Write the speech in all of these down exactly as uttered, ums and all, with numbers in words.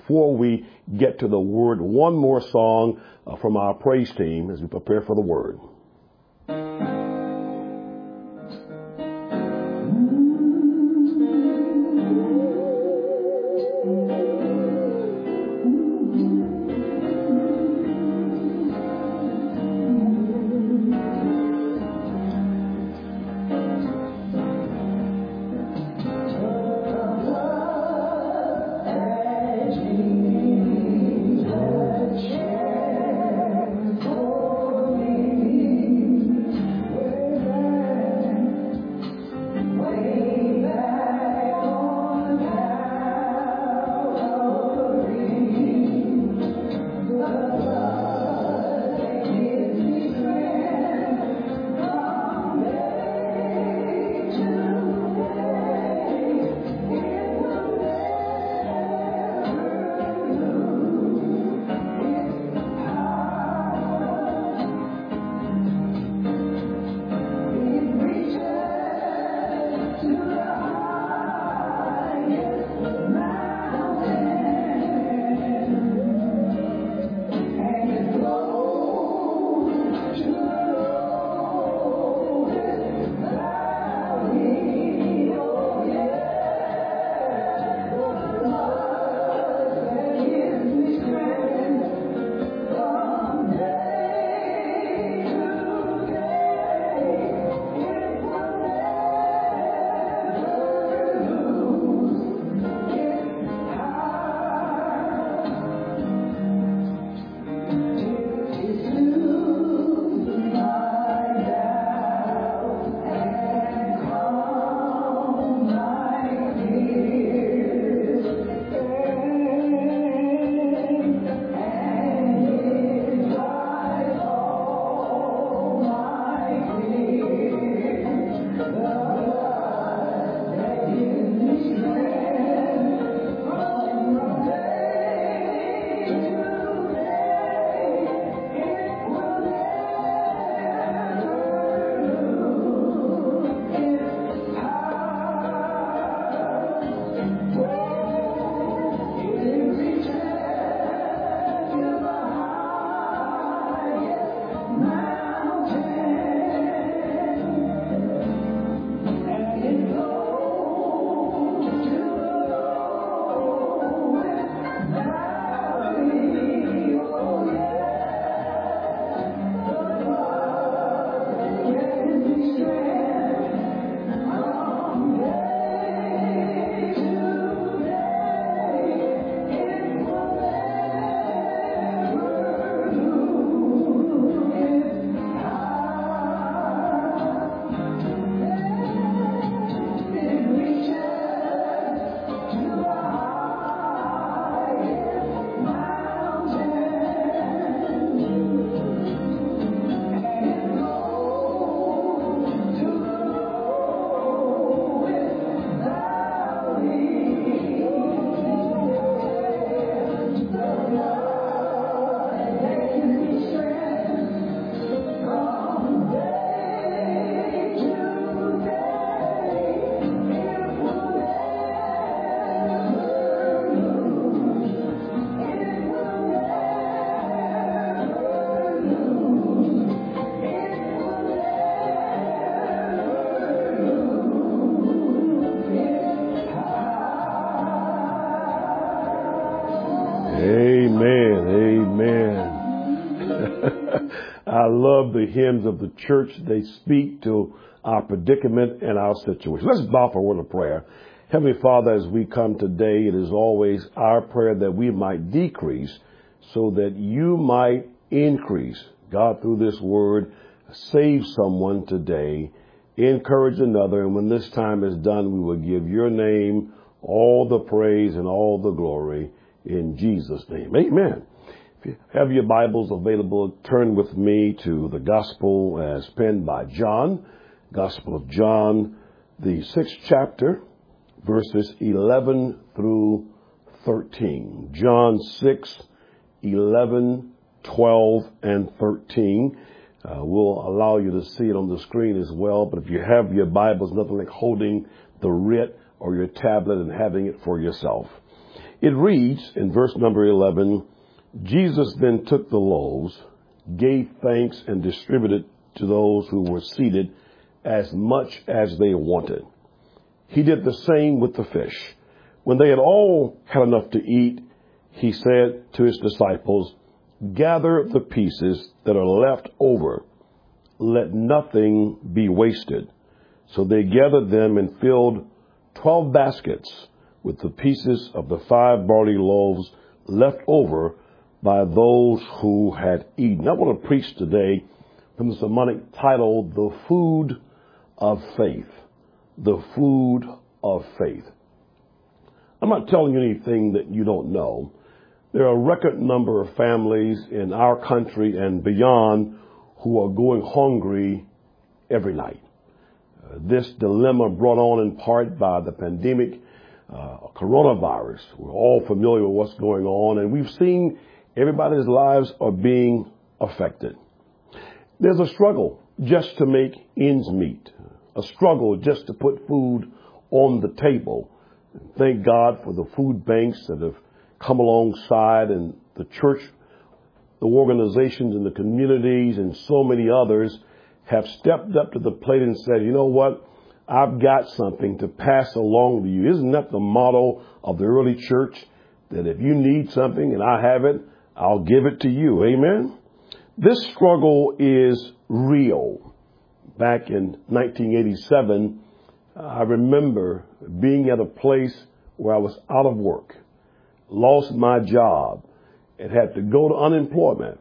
before we get to the word, one more song uh, from our praise team as we prepare for the word. Amen. Amen. I love the hymns of the church. They speak to our predicament and our situation. Let's bow for a word of prayer. Heavenly Father, as we come today, it is always our prayer that we might decrease so that you might increase. God, through this word, save someone today, encourage another, and when this time is done, we will give your name all the praise and all the glory in Jesus' name. Amen. If you have your Bibles available, turn with me to the Gospel as penned by John, Gospel of John, the sixth chapter, verses eleven through thirteen. John six, eleven, twelve, and thirteen. Uh, we'll allow you to see it on the screen as well, but if you have your Bibles, nothing like holding the writ or your tablet and having it for yourself. It reads in verse number eleven, Jesus then took the loaves, gave thanks, and distributed to those who were seated as much as they wanted. He did the same with the fish. When they had all had enough to eat, he said to his disciples, gather the pieces that are left over. Let nothing be wasted. So they gathered them and filled twelve baskets with the pieces of the five barley loaves left over by those who had eaten. I want to preach today from the sermonic title, The Food of Faith. The Food of Faith. I'm not telling you anything that you don't know. There are a record number of families in our country and beyond who are going hungry every night. Uh, this dilemma brought on in part by the pandemic, uh, coronavirus. We're all familiar with what's going on, and we've seen everybody's lives are being affected. There's a struggle just to make ends meet, a struggle just to put food on the table. Thank God for the food banks that have come alongside, and the church, the organizations in the communities, and so many others have stepped up to the plate and said, you know what, I've got something to pass along to you. Isn't that the motto of the early church? That if you need something and I have it, I'll give it to you. Amen. This struggle is real. Back in nineteen eighty-seven, I remember being at a place where I was out of work, lost my job, and had to go to unemployment,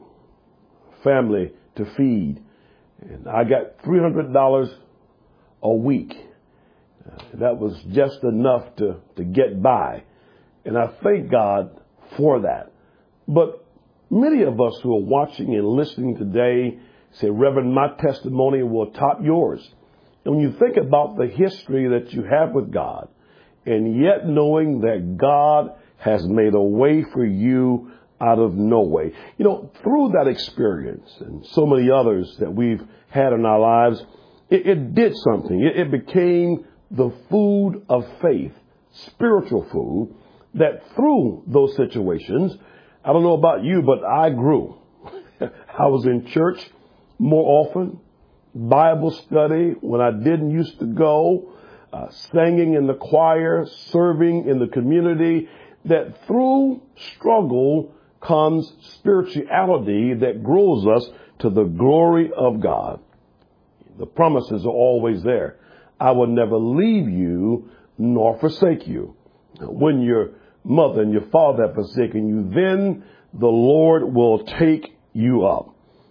family to feed. And I got three hundred dollars a week. Uh, that was just enough to, to get by. And I thank God for that. But many of us who are watching and listening today say, Reverend, my testimony will top yours. And when you think about the history that you have with God, and yet knowing that God has made a way for you out of no way. You know, through that experience and so many others that we've had in our lives, it, it did something. It, it became the food of faith, spiritual food, that through those situations, I don't know about you, but I grew. I was in church more often, Bible study when I didn't used to go, uh, singing in the choir, serving in the community, that through struggle comes spirituality that grows us to the glory of God. The promises are always there. I will never leave you nor forsake you. When your mother and your father have forsaken you, then the Lord will take you up.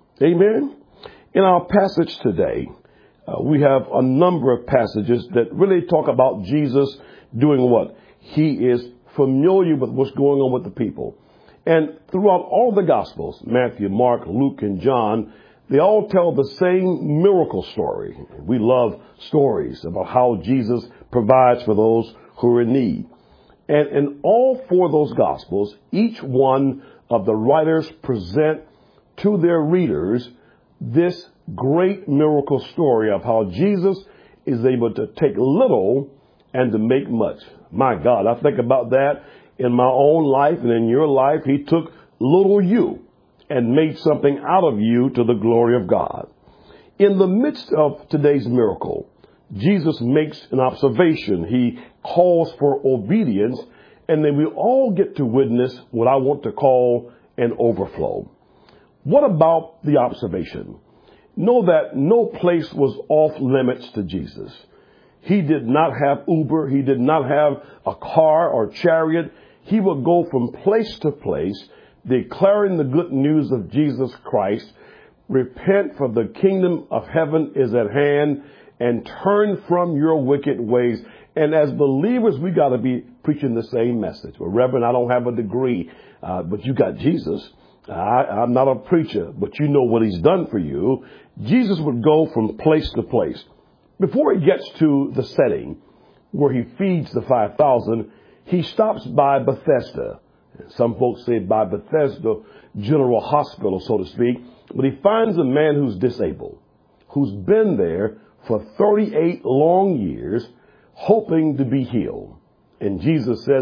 Amen. In our passage today, uh, we have a number of passages that really talk about Jesus doing what? He is familiar with what's going on with the people. And throughout all the Gospels, Matthew, Mark, Luke, and John, they all tell the same miracle story. We love stories about how Jesus provides for those who are in need. And in all four of those Gospels, each one of the writers present to their readers this great miracle story of how Jesus is able to take little and to make much. My God, I think about that in my own life and in your life. He took little you and made something out of you to the glory of God. In the midst of today's miracle, Jesus makes an observation. He calls for obedience, and then we all get to witness what I want to call an overflow. What about the observation? Know that no place was off limits to Jesus. He did not have Uber. He did not have a car or chariot. He would go from place to place, declaring the good news of Jesus Christ. Repent, for the kingdom of heaven is at hand, and turn from your wicked ways. And as believers, we got to be preaching the same message. Well, Reverend, I don't have a degree, uh, but you got Jesus. I, I'm not a preacher, but you know what he's done for you. Jesus would go from place to place. Before he gets to the setting where he feeds the five thousand, he stops by Bethesda. Some folks say by Bethesda General Hospital, so to speak. But he finds a man who's disabled, who's been there for thirty-eight long years, hoping to be healed. And Jesus says,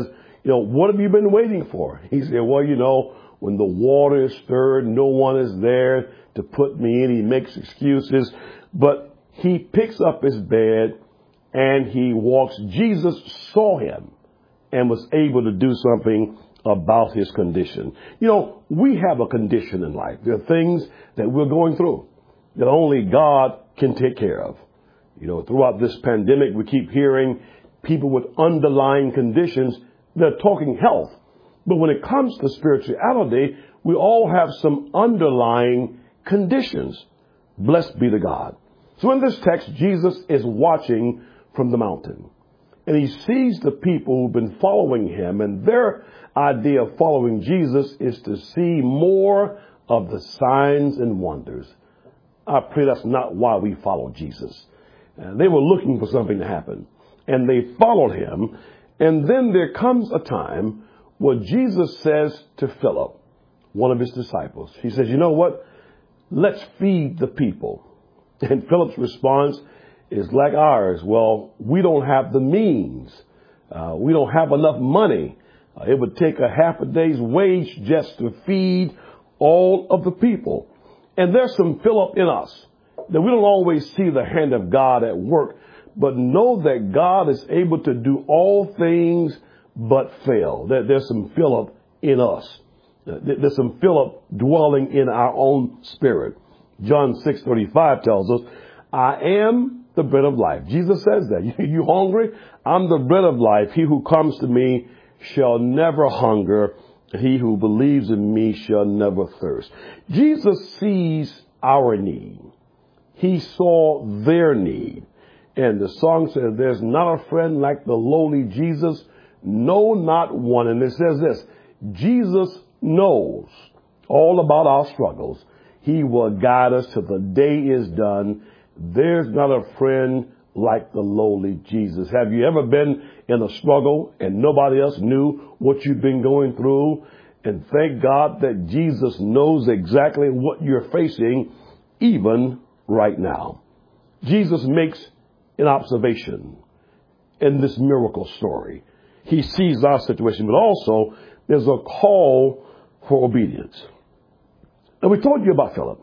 you know, what have you been waiting for? He said, well, you know, when the water is stirred, no one is there to put me in. He makes excuses, but he picks up his bed and he walks. Jesus saw him and was able to do something about his condition. You know, we have a condition in life. There are things that we're going through that only God can take care of. You know, throughout this pandemic, we keep hearing people with underlying conditions. They're talking health. But when it comes to spirituality, we all have some underlying conditions. Blessed be to God. So in this text, Jesus is watching from the mountain. And he sees the people who've been following him. And their idea of following Jesus is to see more of the signs and wonders. I pray that's not why we follow Jesus. Uh, they were looking for something to happen. And they followed him. And then there comes a time where Jesus says to Philip, one of his disciples, he says, you know what? Let's feed the people. And Philip's response is like ours. Well, we don't have the means. Uh, we don't have enough money. Uh, it would take a half a day's wage just to feed all of the people. And there's some Philip in us that we don't always see the hand of God at work, but know that God is able to do all things but fail. That there's some Philip in us. There's some Philip dwelling in our own spirit. John six thirty-five tells us, I am the bread of life. Jesus says that. You hungry? I'm the bread of life. He who comes to me shall never hunger. He who believes in me shall never thirst. Jesus sees our need. He saw their need. And the song says, there's not a friend like the lowly Jesus. No, not one. And it says this, Jesus knows all about our struggles. He will guide us till the day is done. There's not a friend like the lowly Jesus. Have you ever been in a struggle and nobody else knew what you've been going through? And thank God that Jesus knows exactly what you're facing, even right now. Jesus makes an observation in this miracle story. He sees our situation, but also there's a call for obedience. And we told you about Philip.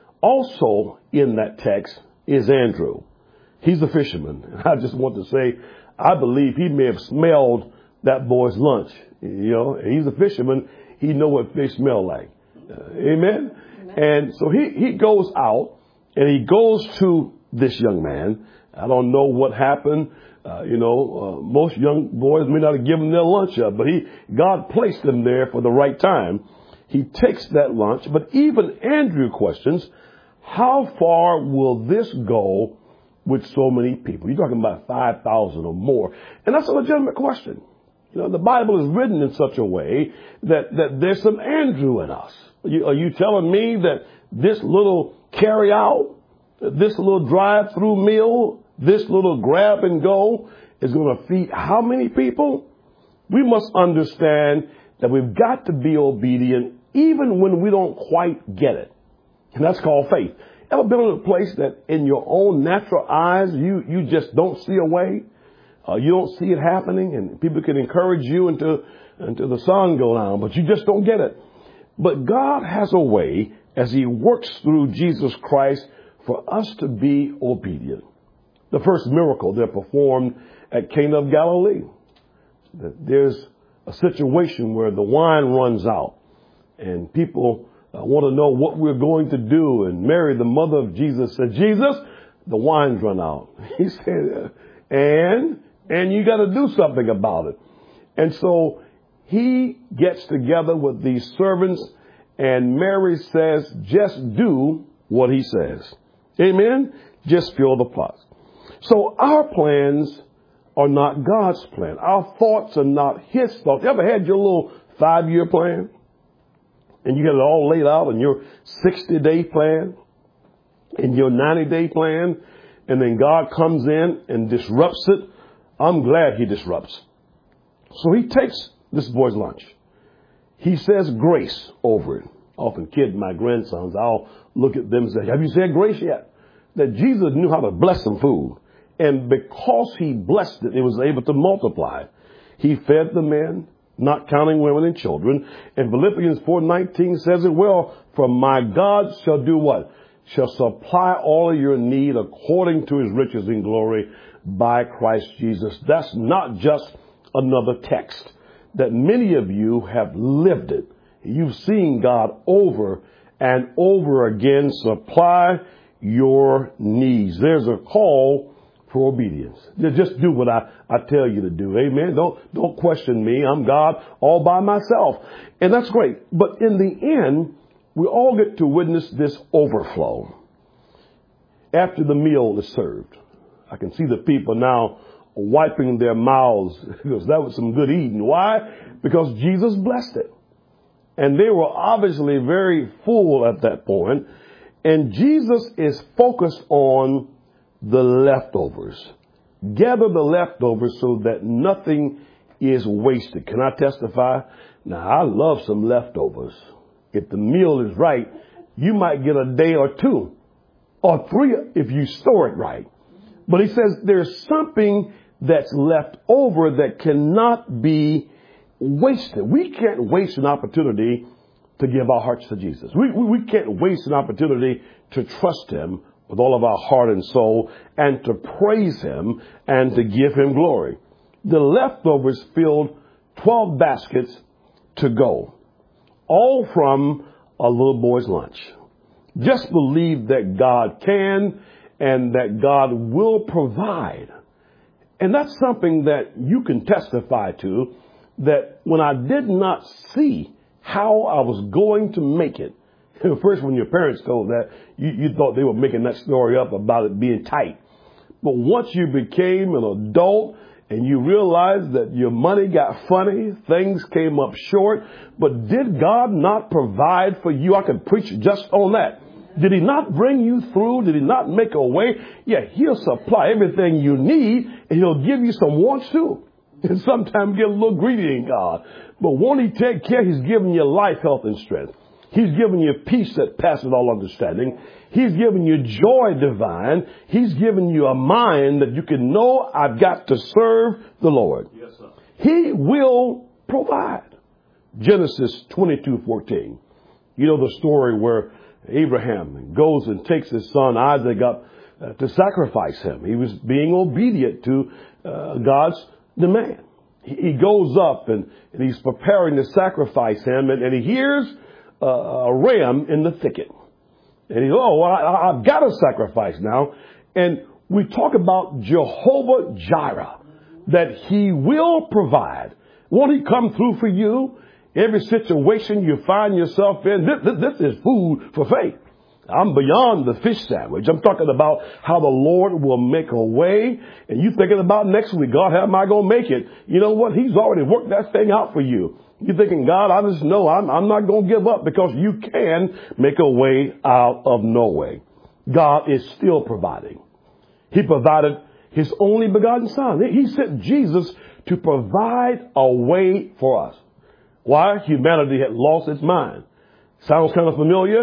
Also in that text is Andrew. He's a fisherman. And I just want to say, I believe he may have smelled that boy's lunch. You know, he's a fisherman. He knows what fish smell like. Uh, amen? Amen. And so he, he goes out and he goes to this young man. I don't know what happened. Uh, you know, uh, most young boys may not have given their lunch up, but he, God placed them there for the right time. He takes that lunch, but even Andrew questions, how far will this go with so many people? You're talking about five thousand or more. And that's a legitimate question. You know, the Bible is written in such a way that, that there's some Andrew in us. Are you, are you telling me that this little carry out, this little drive through meal, this little grab and go is going to feed how many people? We must understand that we've got to be obedient even when we don't quite get it. And that's called faith. Ever been in a place that in your own natural eyes, you, you just don't see a way? Uh, you don't see it happening, and people can encourage you until, until the sun go down, but you just don't get it. But God has a way, as he works through Jesus Christ, for us to be obedient. The first miracle that performed at Cana of Galilee. There's a situation where the wine runs out, and people uh, want to know what we're going to do. And Mary, the mother of Jesus, said, Jesus, the wine's run out. He said, and, and you got to do something about it. And so he gets together with these servants, and Mary says, just do what he says. Amen? Just fill the pots. So our plans are not God's plan. Our thoughts are not his thoughts. You ever had your little five-year plan? And you got it all laid out in your sixty-day plan, in your ninety-day plan, and then God comes in and disrupts it. I'm glad he disrupts. So he takes this boy's lunch. He says grace over it. I often kid my grandsons. I'll look at them and say, have you said grace yet? That Jesus knew how to bless some food. And because he blessed it, it was able to multiply. He fed the men. not counting women and children. And Philippians four nineteen says it well, for my God shall do what? Shall supply all of your need according to his riches in glory by Christ Jesus. That's not just another text. That many of you have lived it. You've seen God over and over again supply your needs. There's a call for obedience. Just do what I, I tell you to do. Amen. Don't, don't question me. I'm God all by myself. And that's great. But in the end, we all get to witness this overflow after the meal is served. I can see the people now wiping their mouths because that was some good eating. Why? Because Jesus blessed it. And they were obviously very full at that point. And Jesus is focused on the leftovers. Gather the leftovers so that nothing is wasted. Can I testify? Now, I love some leftovers. If the meal is right, you might get a day or two or three if you store it right. But he says there's something that's left over that cannot be wasted. We can't waste an opportunity to give our hearts to Jesus. We, we, we can't waste an opportunity to trust him with all of our heart and soul and to praise him and to give him glory. The leftovers filled twelve baskets to go, all from a little boy's lunch. Just believe that God can and that God will provide. And that's something that you can testify to, that when I did not see how I was going to make it. First, when your parents told that, you, you thought they were making that story up about it being tight. But once you became an adult and you realized that your money got funny, things came up short, but did God not provide for you? I could preach just on that. Did he not bring you through? Did he not make a way? Yeah, he'll supply everything you need, and he'll give you some wants too. And sometimes get a little greedy in God. But won't he take care? He's giving you life, health, and strength. He's giving you peace that passes all understanding. He's giving you joy divine. He's giving you a mind that you can know I've got to serve the Lord. Yes, sir. He will provide. Genesis twenty-two fourteen. You know the story where Abraham goes and takes his son Isaac up uh, to sacrifice him. He was being obedient to uh, God's demand. He, he goes up and, and he's preparing to sacrifice him, and, and he hears uh, a ram in the thicket. And he, oh, well, I, I've got to sacrifice now. And we talk about Jehovah Jireh, that he will provide. Won't he come through for you? Every situation you find yourself in, this, this, this is food for faith. I'm beyond the fish sandwich. I'm talking about how the Lord will make a way. And you thinking about next week, God, how am I going to make it? You know what? He's already worked that thing out for you. You're thinking, God, I just know I'm, I'm not going to give up, because you can make a way out of no way. God is still providing. He provided his only begotten son. He sent Jesus to provide a way for us. Why? Humanity had lost its mind. Sounds kind of familiar?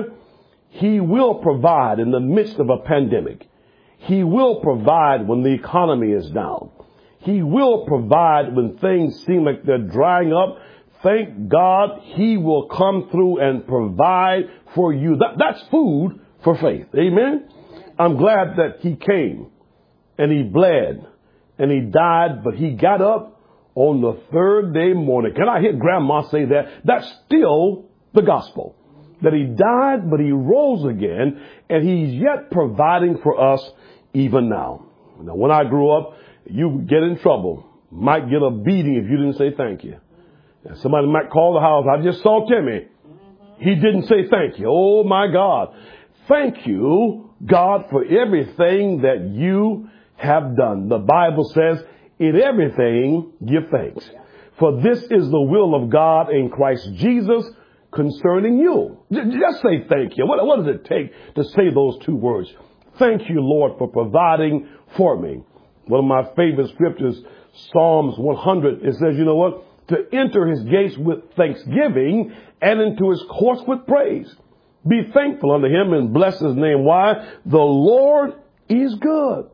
He will provide in the midst of a pandemic. He will provide when the economy is down. He will provide when things seem like they're drying up. Thank God he will come through and provide for you. That, that's food for faith. Amen? I'm glad that he came and he bled and he died, but he got up on the third day morning. Can I hear Grandma say that? That's still the gospel. That he died, but he rose again, and he's yet providing for us even now. Now, when I grew up, you would get in trouble. Might get a beating if you didn't say thank you. And somebody might call the house. I just saw Timmy. He didn't say thank you. Oh, my God. Thank you, God, for everything that you have done. The Bible says, in everything, give thanks. For this is the will of God in Christ Jesus concerning you. Just say thank you. What, what does it take to say those two words? Thank you, Lord, for providing for me. One of my favorite scriptures, Psalms one hundred, it says, you know what? To enter his gates with thanksgiving and into his courts with praise. Be thankful unto him and bless his name. Why? The Lord is good.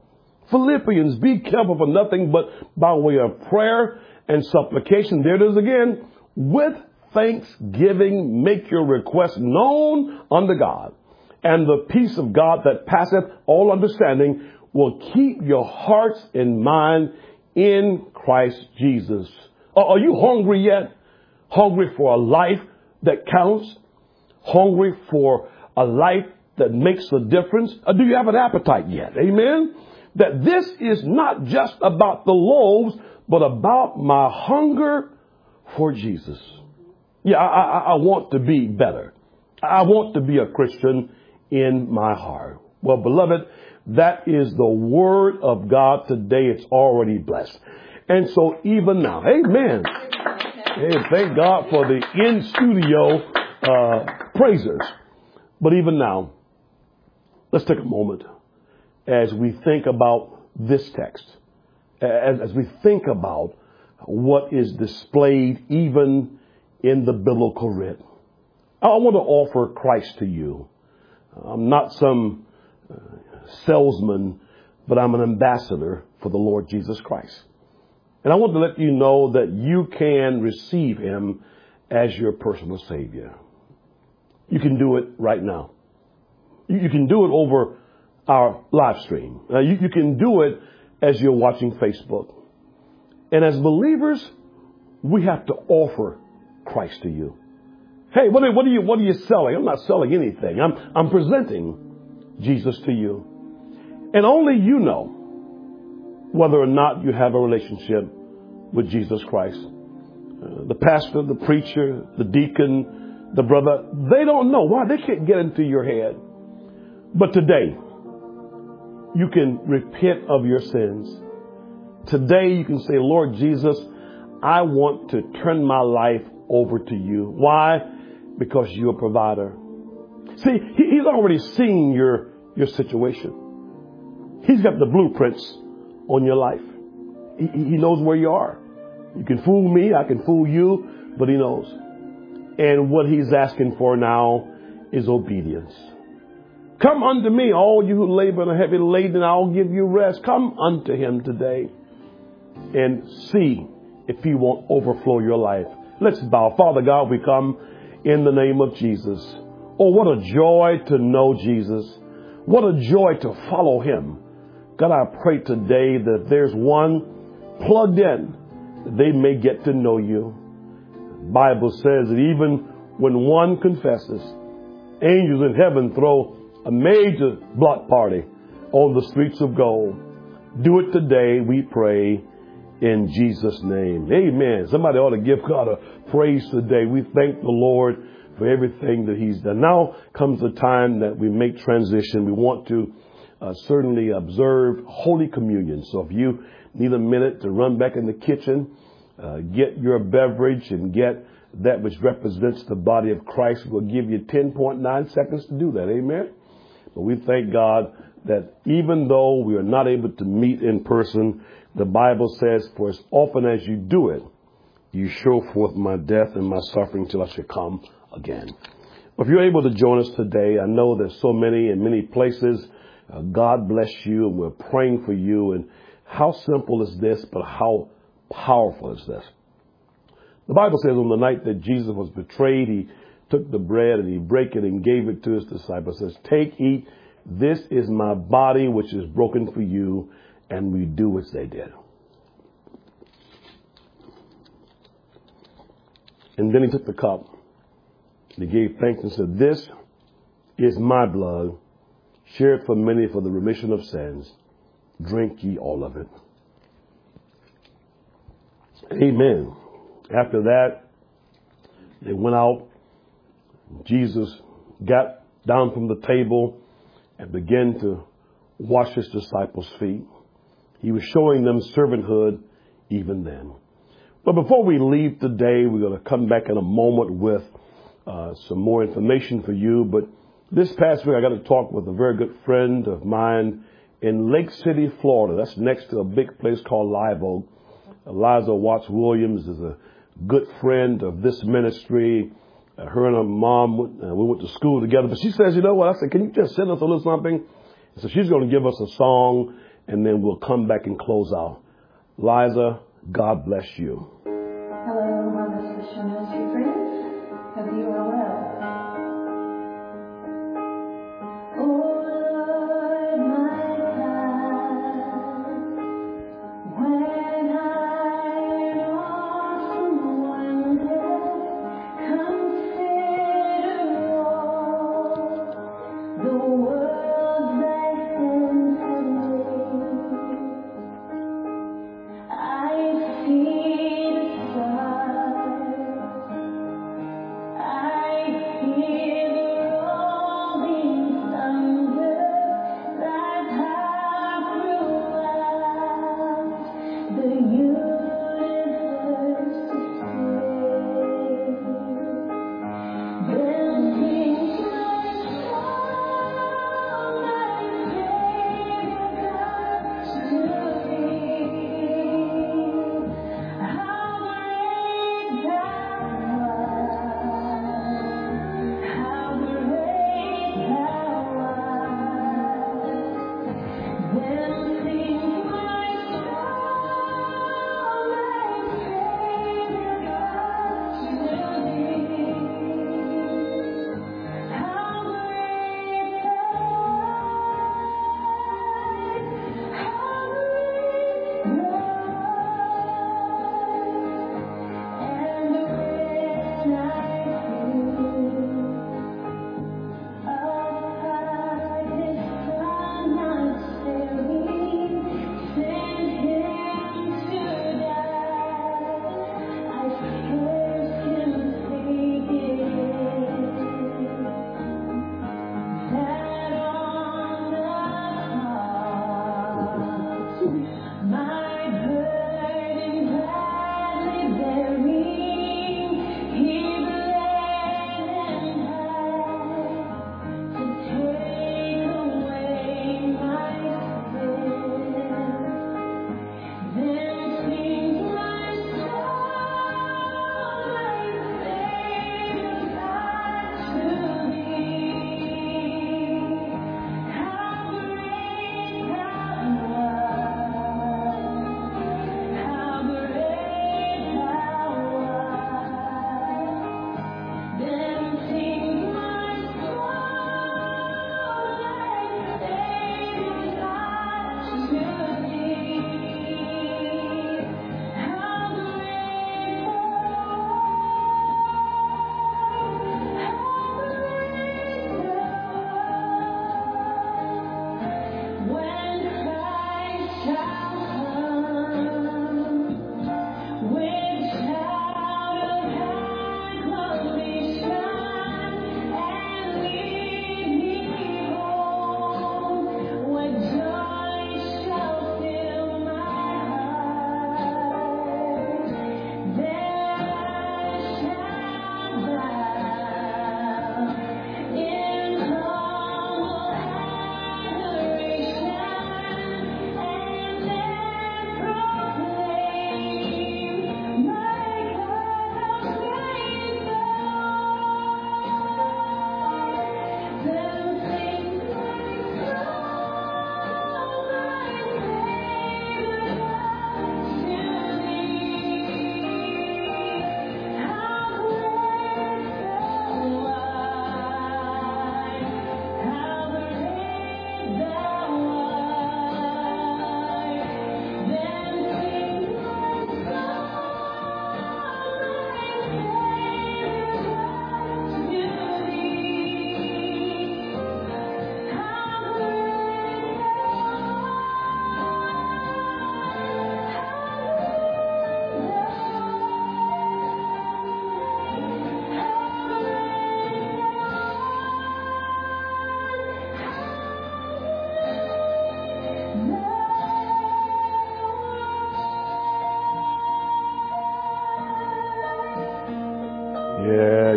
Philippians, be careful for nothing but by way of prayer and supplication. There it is again. with thanksgiving make your request known unto God. And the peace of God that passeth all understanding will keep your hearts and mind in Christ Jesus. Are you hungry yet? Hungry for a life that counts? Hungry for a life that makes a difference? Or do you have an appetite yet? Amen? That this is not just about the loaves, but about my hunger for Jesus. Yeah, I, I, I want to be better. I want to be a Christian in my heart. Well, beloved, that is the word of God today. It's already blessed. And so even now, amen. Hey, thank God for the in-studio uh, praisers. But even now, let's take a moment as we think about this text, as, as we think about what is displayed even in the biblical writ. I want to offer Christ to you. I'm not some uh, salesman, but I'm an ambassador for the Lord Jesus Christ. And I want to let you know that you can receive him as your personal Savior. You can do it right now. You, you can do it over our live stream. Uh, you, you can do it as you're watching Facebook. And as believers, we have to offer Christ to you. Hey, what are, what are you, what are you selling? I'm not selling anything. I'm, I'm presenting Jesus to you. And only you know whether or not you have a relationship with Jesus Christ. Uh, the pastor, the preacher, the deacon, the brother, they don't know. Why? They can't get into your head. But today, you can repent of your sins. Today, you can say, Lord Jesus, I want to turn my life over to you. Why? Because you're a provider. See, he, he's already seen your, your situation. He's got the blueprints on your life. He, he knows where you are. You can fool me, I can fool you, but he knows. And what he's asking for now is obedience. Come unto me, all you who labor and are heavy laden, and I'll give you rest. Come unto him today and see if he won't overflow your life. Let's bow. Father God, we come in the name of Jesus. Oh, what a joy to know Jesus. What a joy to follow him. God, I pray today that there's one plugged in, that they may get to know you. The Bible says that even when one confesses, angels in heaven throw a major block party on the streets of gold. Do it today, we pray, in Jesus' name. Amen. Somebody ought to give God a praise today. We thank the Lord for everything that he's done. Now comes the time that we make transition. We want to uh, certainly observe Holy Communion. So if you need a minute to run back in the kitchen, uh, get your beverage and get that which represents the body of Christ, we'll give you ten point nine seconds to do that. Amen. But we thank God that even though we are not able to meet in person, the Bible says, for as often as you do it, you show forth my death and my suffering till I shall come again. If you're able to join us today, I know there's so many in many places. Uh, God bless you, and we're praying for you. And how simple is this, but how powerful is this? The Bible says on the night that Jesus was betrayed, he took the bread and he broke it and gave it to his disciples. Says, take, eat. This is my body, which is broken for you. And we do as they did. And then he took the cup. And he gave thanks and said, this is my blood, shared for many for the remission of sins. Drink ye all of it. Amen. After that, they went out. Jesus got down from the table and began to wash his disciples' feet. He was showing them servanthood even then. But before we leave today, we're going to come back in a moment with uh, some more information for you. But this past week, I got to talk with a very good friend of mine in Lake City, Florida. That's next to a big place called Live Oak. Eliza Watts Williams is a good friend of this ministry. Uh, her and her mom, uh, we went to school together. But she says, you know what? I said, can you just send us a little something? So she's going to give us a song, and then we'll come back and close out. Liza, God bless you. Hello, Mother Christian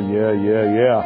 yeah, yeah, yeah.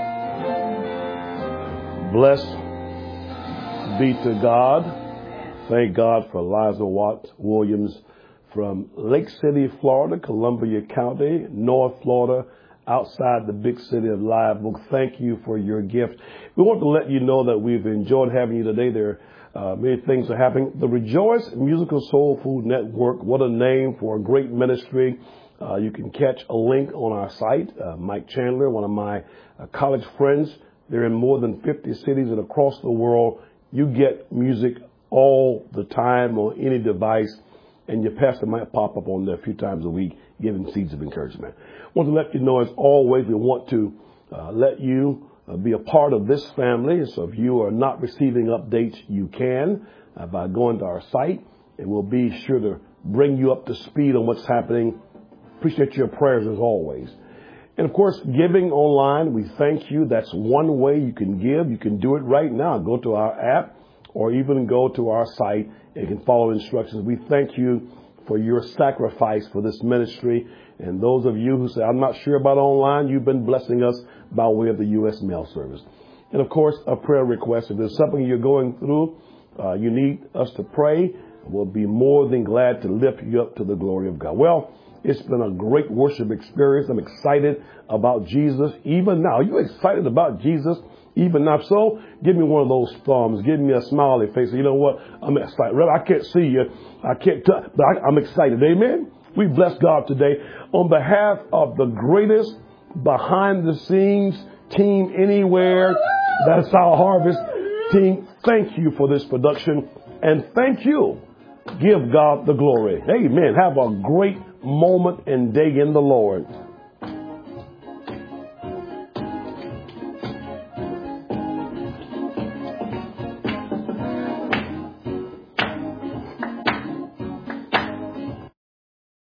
Bless be to God. Thank God for Liza Watt Williams from Lake City, Florida, Columbia County, North Florida, outside the big city of Live Oak. Thank you for your gift. We want to let you know that we've enjoyed having you today. There are uh, many things are happening. The Rejoice Musical Soul Food Network, what a name for a great ministry. Uh, you can catch a link on our site. Uh, Mike Chandler, one of my uh, college friends, they're in more than fifty cities and across the world. You get music all the time on any device, and your pastor might pop up on there a few times a week, giving seeds of encouragement. I want to let you know, as always, we want to uh, let you uh, be a part of this family. So if you are not receiving updates, you can uh, by going to our site, and we'll be sure to bring you up to speed on what's happening. Appreciate your prayers as always. And of course, giving online, we thank you. That's one way you can give. You can do it right now. Go to our app or even go to our site and you can follow instructions. We thank you for your sacrifice for this ministry. And those of you who say, I'm not sure about online, you've been blessing us by way of the U S mail service. And of course, a prayer request. If there's something you're going through, uh, you need us to pray, we'll be more than glad to lift you up to the glory of God. Well, it's been a great worship experience. I'm excited about Jesus even now. Are you excited about Jesus even now? So give me one of those thumbs. Give me a smiley face. You know what? I'm excited. I can't see you. I can't, t- but I, I'm excited. Amen. We bless God today on behalf of the greatest behind the scenes team anywhere. That's our Harvest team. Thank you for this production and thank you. Give God the glory. Amen. Have a great moment and day in the Lord.